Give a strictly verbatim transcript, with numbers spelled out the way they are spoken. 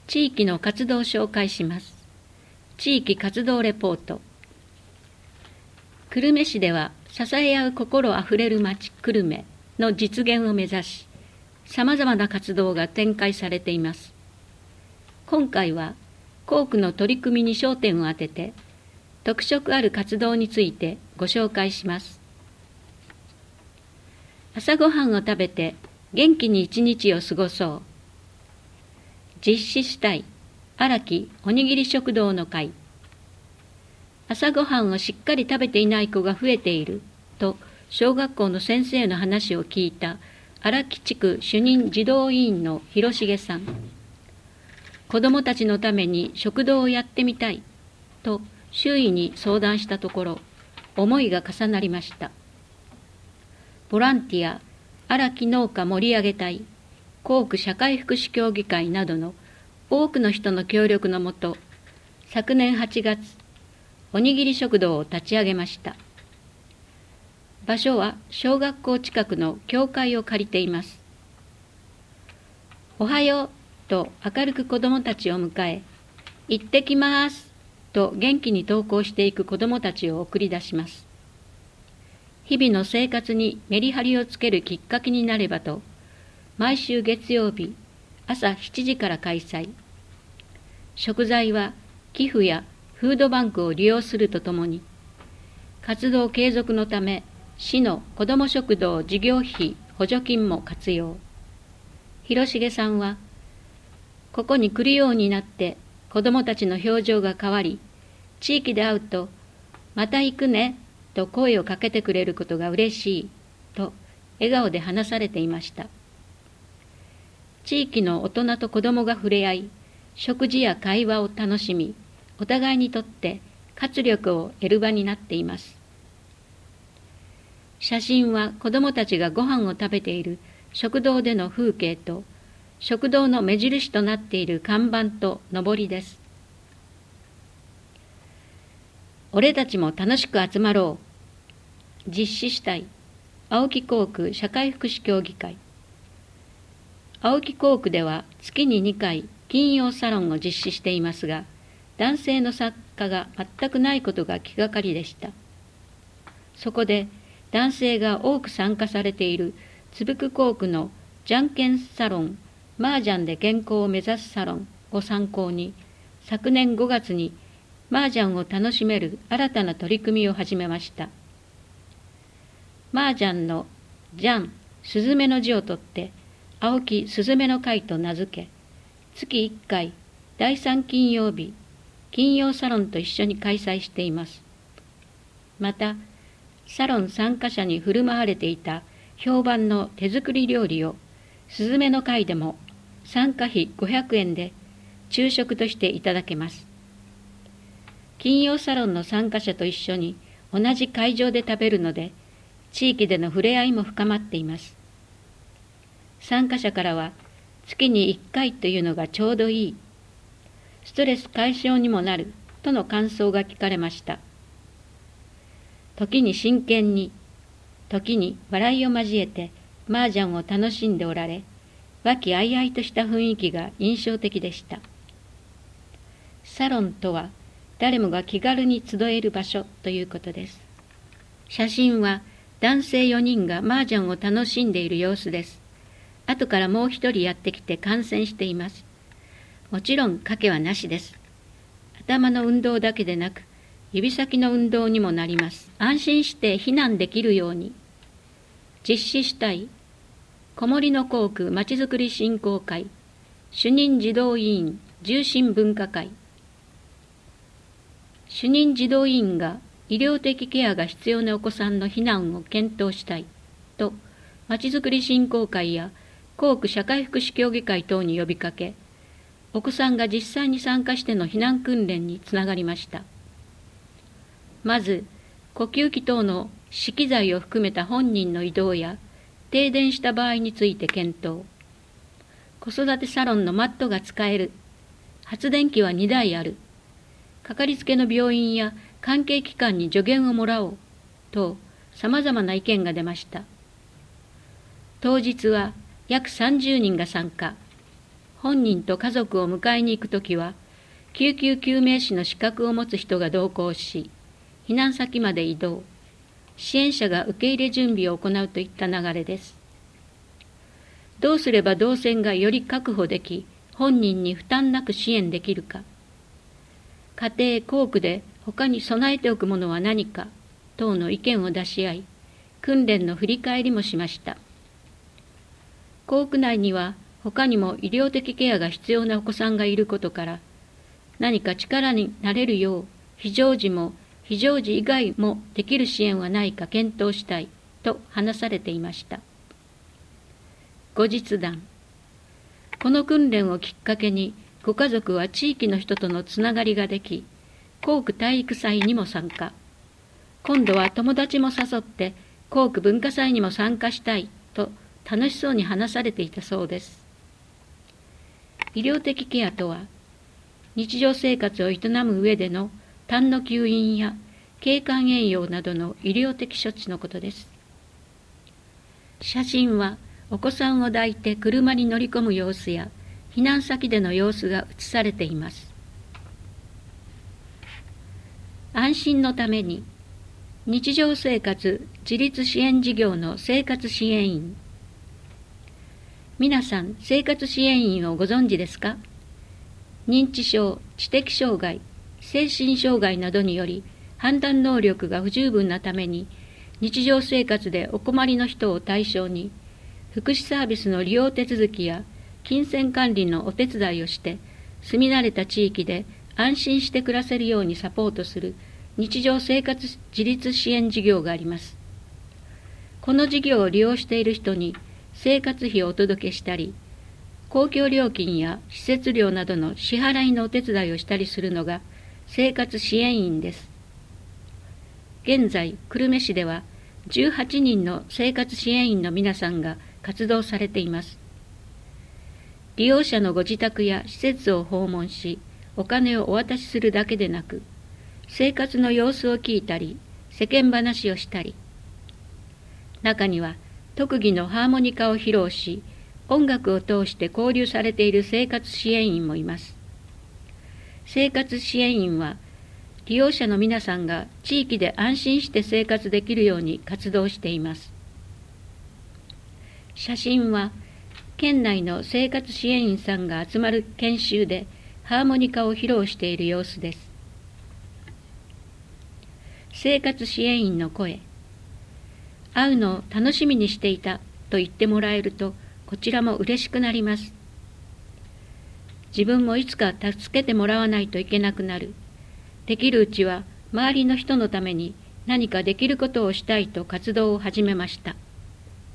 地域の活動を紹介します。地域活動レポート。久留米市では、支え合う心あふれる町久留米の実現を目指し、さまざまな活動が展開されています。今回は、校区の取り組みに焦点を当てて、特色ある活動についてご紹介します。朝ごはんを食べて元気に一日を過ごそう。実施したい荒木おにぎり食堂の会。朝ごはんをしっかり食べていない子が増えていると小学校の先生の話を聞いた荒木地区主任児童委員の広重さん。子どもたちのために食堂をやってみたいと周囲に相談したところ、思いが重なりました。ボランティア、荒木農家盛り上げ隊、校区社会福祉協議会などの多くの人の協力のもと、昨年はちがつ、おにぎり食堂を立ち上げました。場所は小学校近くの教会を借りています。おはようと明るく子どもたちを迎え、行ってきますと元気に登校していく子どもたちを送り出します。日々の生活にメリハリをつけるきっかけになればと、毎週月曜日朝しちじから開催。食材は寄付やフードバンクを利用するとともに、活動継続のため市の子ども食堂事業費補助金も活用。広重さんは、ここに来るようになって子どもたちの表情が変わり、地域で会うと、また行くねと声をかけてくれることが嬉しいと笑顔で話されていました。地域の大人と子どもが触れ合い、食事や会話を楽しみ、お互いにとって活力を得る場になっています。写真は子どもたちがご飯を食べている食堂での風景と、食堂の目印となっている看板とのりです。俺たちも楽しく集まろう。実施したい青木校区社会福祉協議会。青木校区では月ににかい金曜サロンを実施していますが、男性の作家が全くないことが気がかりでした。そこで男性が多く参加されている津福校区のじゃんけんサロン、麻雀で健康を目指すサロンを参考に、昨年ごがつに麻雀を楽しめる新たな取り組みを始めました。麻雀のじゃん、すずめの字を取って、青木すずめの会と名付け、月いっかい、だいさん金曜日、金曜サロンと一緒に開催しています。また、サロン参加者に振る舞われていた評判の手作り料理を、すずめの会でも参加費ごひゃくえんで昼食としていただけます。金曜サロンの参加者と一緒に同じ会場で食べるので、地域での触れ合いも深まっています。参加者からは、月にいっかいというのがちょうどいい、ストレス解消にもなるとの感想が聞かれました。時に真剣に、時に笑いを交えて麻雀を楽しんでおられ、和気あいあいとした雰囲気が印象的でした。サロンとは誰もが気軽に集える場所ということです。写真は男性よにんが麻雀を楽しんでいる様子です。後からもう一人やってきて観戦しています。もちろん賭けはなしです。頭の運動だけでなく、指先の運動にもなります。安心して避難できるように。実施したい小森の校区まちづくり振興会、主任児童委員重心文化会。主任児童委員が医療的ケアが必要なお子さんの避難を検討したいと、まちづくり振興会や校区社会福祉協議会等に呼びかけ、お子さんが実際に参加しての避難訓練につながりました。まず、呼吸器等の資機材を含めた本人の移動や、停電した場合について検討。子育てサロンのマットが使える。発電機はにだいある。かかりつけの病院や関係機関に助言をもらおう。と、さまざまな意見が出ました。当日は約さんじゅうにんが参加。 本人と家族を迎えに行くときは、救急救命士の資格を持つ人が同行し、避難先まで移動、支援者が受け入れ準備を行うといった流れです。どうすれば動線がより確保でき、本人に負担なく支援できるか、家庭・校区で他に備えておくものは何か、等の意見を出し合い、訓練の振り返りもしました。校区内には他にも医療的ケアが必要なお子さんがいることから、何か力になれるよう、非常時も非常時以外もできる支援はないか検討したいと話されていました。後日談。この訓練をきっかけに、ご家族は地域の人とのつながりができ、校区体育祭にも参加。今度は友達も誘って校区文化祭にも参加したいと楽しそうに話されていたそうです。医療的ケアとは、日常生活を営む上での痰の吸引や経管栄養などの医療的処置のことです。写真はお子さんを抱いて車に乗り込む様子や避難先での様子が写されています。安心のために日常生活自立支援事業の生活支援員。皆さん、生活支援員をご存知ですか？認知症、知的障害、精神障害などにより判断能力が不十分なために日常生活でお困りの人を対象に福祉サービスの利用手続きや金銭管理のお手伝いをして住み慣れた地域で安心して暮らせるようにサポートする日常生活自立支援事業があります。この事業を利用している人に生活費をお届けしたり、公共料金や施設料などの支払いのお手伝いをしたりするのが生活支援員です。現在、久留米市ではじゅうはちにんの生活支援員の皆さんが活動されています。利用者のご自宅や施設を訪問し、お金をお渡しするだけでなく、生活の様子を聞いたり、世間話をしたり、中には特技のハーモニカを披露し、音楽を通して交流されている生活支援員もいます。生活支援員は、利用者の皆さんが地域で安心して生活できるように活動しています。写真は、県内の生活支援員さんが集まる研修でハーモニカを披露している様子です。生活支援員の声。会うのを楽しみにしていたと言ってもらえると、こちらも嬉しくなります。自分もいつか助けてもらわないといけなくなる。できるうちは周りの人のために何かできることをしたいと活動を始めました。